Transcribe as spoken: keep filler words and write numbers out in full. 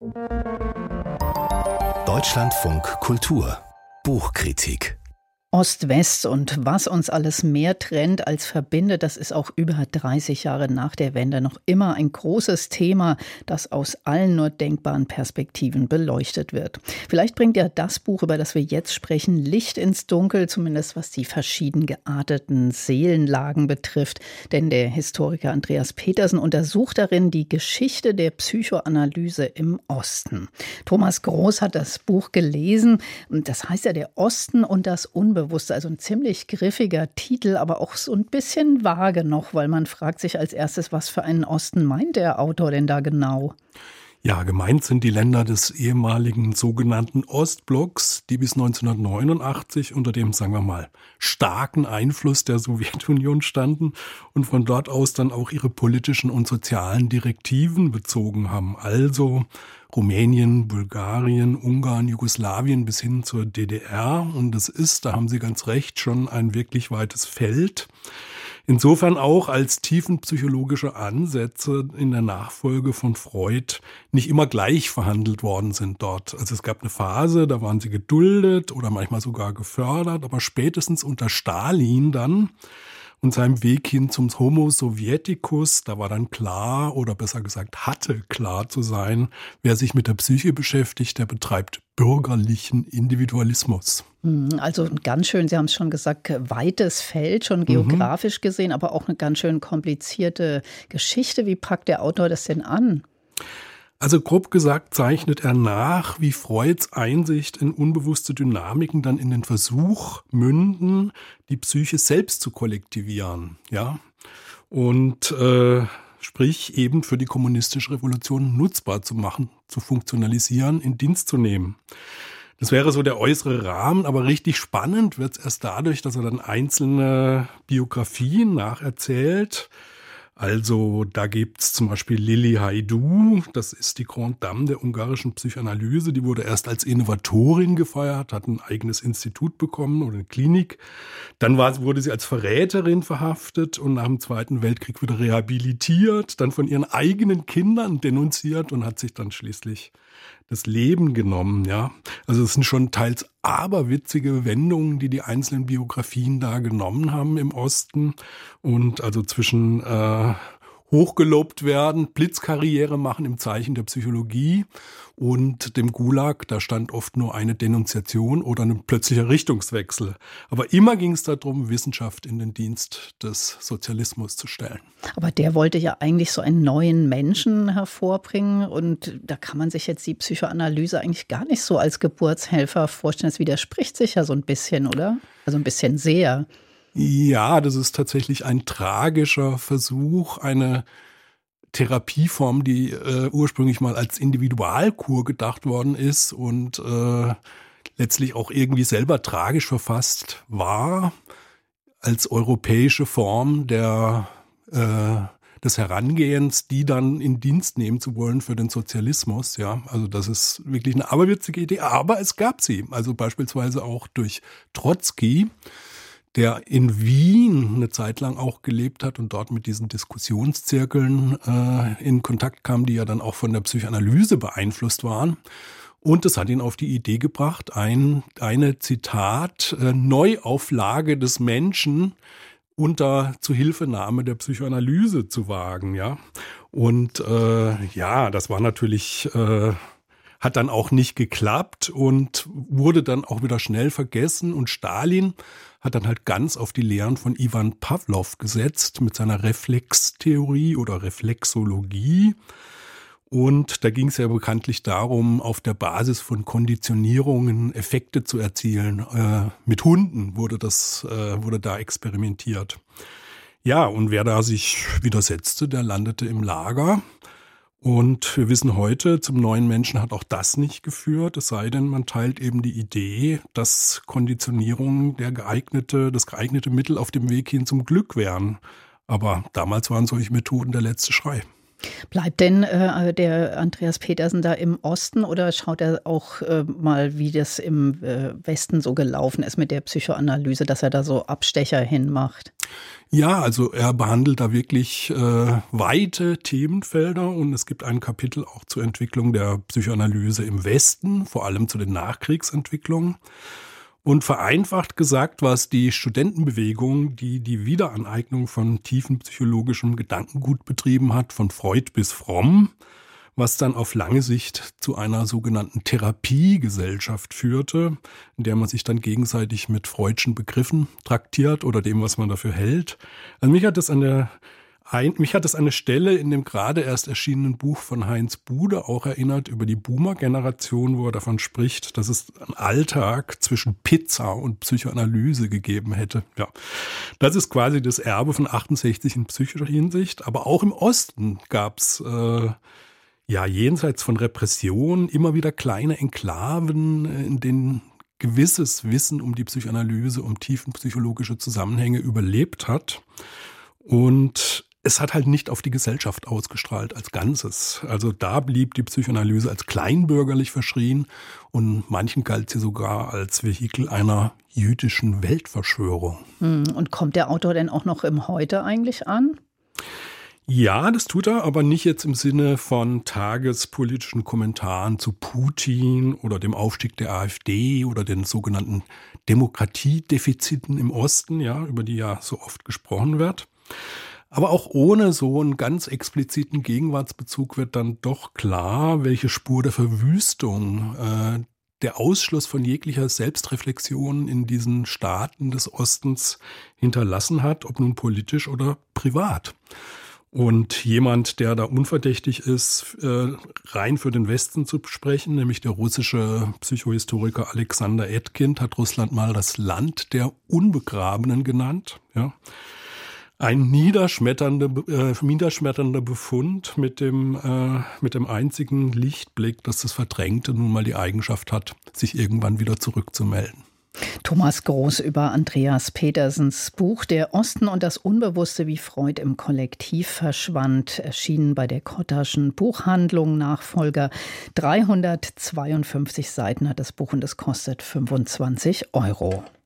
Deutschlandfunk Kultur Buchkritik. Ost-West und was uns alles mehr trennt als verbindet, das ist auch über dreißig Jahre nach der Wende noch immer ein großes Thema, das aus allen nur denkbaren Perspektiven beleuchtet wird. Vielleicht bringt ja das Buch, über das wir jetzt sprechen, Licht ins Dunkel, zumindest was die verschieden gearteten Seelenlagen betrifft. Denn der Historiker Andreas Petersen untersucht darin die Geschichte der Psychoanalyse im Osten. Thomas Groß hat das Buch gelesen. Das heißt ja der Osten und das Unbewusste. Also ein ziemlich griffiger Titel, aber auch so ein bisschen vage noch, weil man fragt sich als erstes, was für einen Osten meint der Autor denn da genau? Ja, gemeint sind die Länder des ehemaligen sogenannten Ostblocks, die bis neunzehnhundertneunundachtzig unter dem, sagen wir mal, starken Einfluss der Sowjetunion standen und von dort aus dann auch ihre politischen und sozialen Direktiven bezogen haben. Also Rumänien, Bulgarien, Ungarn, Jugoslawien bis hin zur D D R. Und das ist, da haben Sie ganz recht, schon ein wirklich weites Feld. Insofern auch als tiefenpsychologische Ansätze in der Nachfolge von Freud nicht immer gleich verhandelt worden sind dort. Also es gab eine Phase, da waren sie geduldet oder manchmal sogar gefördert, aber spätestens unter Stalin dann und seinem Weg hin zum Homo Sovieticus, da war dann klar, oder besser gesagt hatte klar zu sein, wer sich mit der Psyche beschäftigt, der betreibt bürgerlichen Individualismus. Also ganz schön, Sie haben es schon gesagt, weites Feld, schon geografisch mhm. gesehen, aber auch eine ganz schön komplizierte Geschichte. Wie packt der Autor das denn an? Also grob gesagt zeichnet er nach, wie Freuds Einsicht in unbewusste Dynamiken dann in den Versuch münden, die Psyche selbst zu kollektivieren, ja, und äh, sprich eben für die kommunistische Revolution nutzbar zu machen, zu funktionalisieren, in Dienst zu nehmen. Das wäre so der äußere Rahmen, aber richtig spannend wird es erst dadurch, dass er dann einzelne Biografien nacherzählt. Also da gibt's zum Beispiel Lili Hajdú, das ist die Grande Dame der ungarischen Psychoanalyse, die wurde erst als Innovatorin gefeiert, hat ein eigenes Institut bekommen oder eine Klinik. Dann war, wurde sie als Verräterin verhaftet und nach dem Zweiten Weltkrieg wieder rehabilitiert, dann von ihren eigenen Kindern denunziert und hat sich dann schließlich das Leben genommen, ja. Also es sind schon teils aberwitzige Wendungen, die die einzelnen Biografien da genommen haben im Osten und also zwischen äh, hochgelobt werden, Blitzkarriere machen im Zeichen der Psychologie und dem Gulag, da stand oft nur eine Denunziation oder ein plötzlicher Richtungswechsel. Aber immer ging es darum, Wissenschaft in den Dienst des Sozialismus zu stellen. Aber der wollte ja eigentlich so einen neuen Menschen hervorbringen und da kann man sich jetzt die Psychoanalyse eigentlich gar nicht so als Geburtshelfer vorstellen. Das widerspricht sich ja so ein bisschen, oder? Also ein bisschen sehr. Ja, das ist tatsächlich ein tragischer Versuch, eine Therapieform, die äh, ursprünglich mal als Individualkur gedacht worden ist und äh, letztlich auch irgendwie selber tragisch verfasst war, als europäische Form der äh, des Herangehens, die dann in Dienst nehmen zu wollen für den Sozialismus. Ja, also das ist wirklich eine aberwitzige Idee, aber es gab sie. Also beispielsweise auch durch Trotzki, der in Wien eine Zeit lang auch gelebt hat und dort mit diesen Diskussionszirkeln äh, in Kontakt kam, die ja dann auch von der Psychoanalyse beeinflusst waren. Und das hat ihn auf die Idee gebracht, ein, eine, Zitat, äh, Neuauflage des Menschen unter Zuhilfenahme der Psychoanalyse zu wagen, ja. Und äh, ja, das war natürlich... Äh, hat dann auch nicht geklappt und wurde dann auch wieder schnell vergessen. Und Stalin hat dann halt ganz auf die Lehren von Iwan Pawlow gesetzt mit seiner Reflextheorie oder Reflexologie. Und da ging es ja bekanntlich darum, auf der Basis von Konditionierungen Effekte zu erzielen. Äh, mit Hunden wurde das, äh, wurde da experimentiert. Ja, und wer da sich widersetzte, der landete im Lager. Und wir wissen heute, zum neuen Menschen hat auch das nicht geführt, es sei denn, man teilt eben die Idee, dass Konditionierung der geeignete, das geeignete Mittel auf dem Weg hin zum Glück wären. Aber damals waren solche Methoden der letzte Schrei. Bleibt denn äh, der Andreas Petersen da im Osten oder schaut er auch äh, mal, wie das im äh, Westen so gelaufen ist mit der Psychoanalyse, dass er da so Abstecher hinmacht? Ja, also er behandelt da wirklich äh, weite Themenfelder und es gibt ein Kapitel auch zur Entwicklung der Psychoanalyse im Westen, vor allem zu den Nachkriegsentwicklungen. Und vereinfacht gesagt war es die Studentenbewegung, die die Wiederaneignung von tiefenpsychologischem Gedankengut betrieben hat, von Freud bis Fromm, was dann auf lange Sicht zu einer sogenannten Therapiegesellschaft führte, in der man sich dann gegenseitig mit freudschen Begriffen traktiert oder dem, was man dafür hält. Also mich hat das an der Ein, mich hat es an eine Stelle in dem gerade erst erschienenen Buch von Heinz Bude auch erinnert über die Boomer-Generation, wo er davon spricht, dass es einen Alltag zwischen Pizza und Psychoanalyse gegeben hätte. Ja, das ist quasi das Erbe von achtundsechzig in psychischer Hinsicht. Aber auch im Osten gab es äh, ja jenseits von Repression immer wieder kleine Enklaven, in denen gewisses Wissen um die Psychoanalyse, um tiefenpsychologische Zusammenhänge überlebt hat. Und es hat halt nicht auf die Gesellschaft ausgestrahlt als Ganzes. Also da blieb die Psychoanalyse als kleinbürgerlich verschrien und manchen galt sie sogar als Vehikel einer jüdischen Weltverschwörung. Und kommt der Autor denn auch noch im Heute eigentlich an? Ja, das tut er, aber nicht jetzt im Sinne von tagespolitischen Kommentaren zu Putin oder dem Aufstieg der AfD oder den sogenannten Demokratiedefiziten im Osten, ja, über die ja so oft gesprochen wird. Aber auch ohne so einen ganz expliziten Gegenwartsbezug wird dann doch klar, welche Spur der Verwüstung, äh, der Ausschluss von jeglicher Selbstreflexion in diesen Staaten des Ostens hinterlassen hat, ob nun politisch oder privat. Und jemand, der da unverdächtig ist, äh, rein für den Westen zu sprechen, nämlich der russische Psychohistoriker Alexander Etkind, hat Russland mal das Land der Unbegrabenen genannt, ja. Ein niederschmetternder, äh, niederschmetternder Befund mit dem, äh, mit dem einzigen Lichtblick, dass das Verdrängte nun mal die Eigenschaft hat, sich irgendwann wieder zurückzumelden. Thomas Groß über Andreas Petersens Buch Der Osten und das Unbewusste, wie Freud im Kollektiv verschwand, erschienen bei der Kotterschen Buchhandlung, Nachfolger. dreihundertzweiundfünfzig Seiten hat das Buch und es kostet fünfundzwanzig Euro.